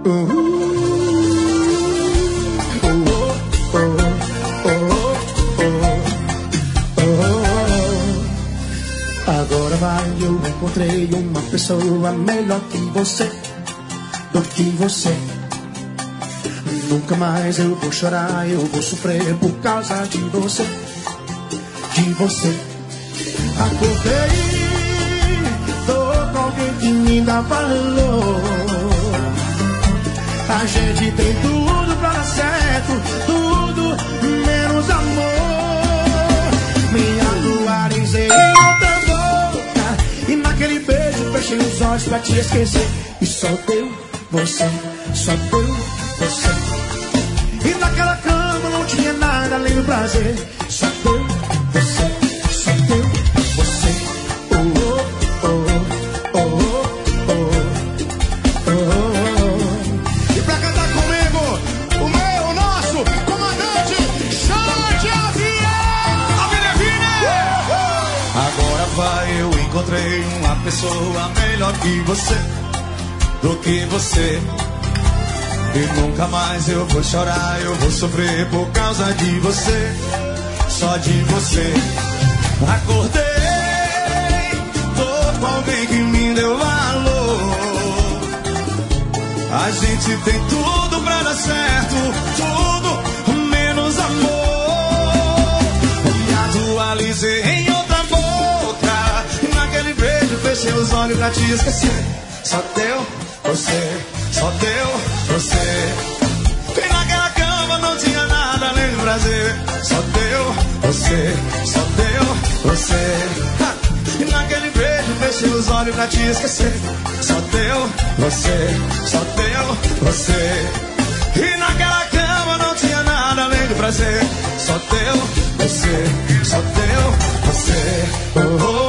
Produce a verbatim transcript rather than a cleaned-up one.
Agora vai, eu encontrei uma pessoa melhor que você, do que você. Nunca mais eu vou chorar, eu vou sofrer por causa de você, de você. Acordei, tô com alguém que me dá valor. A gente tem tudo pra dar certo, tudo menos amor. Me atualizei em outra boca, e naquele beijo fechei os olhos pra te esquecer. E só deu você, só deu você. E naquela cama não tinha nada além do prazer. Só deu você, só deu você. Oh, oh, oh, oh, oh, oh. E pra cantar comigo, o meu, o nosso comandante Xande Avião. Agora vai, eu encontrei uma pessoa melhor que você, do que você. E nunca mais eu vou chorar, eu vou sofrer por causa de você, só de você. Acordei, tô com alguém que me deu valor. A gente tem tudo pra dar certo, tudo menos amor. Me atualizei em outra boca, naquele beijo fechei os olhos pra te esquecer. Só deu você, só deu você. E naquela cama não tinha nada além do prazer. Só deu você, só deu você. Ha! E naquele beijo fechei os olhos pra te esquecer. Só deu você, só deu você. E naquela cama não tinha nada além do prazer. Só deu você, só deu você. Oh, oh.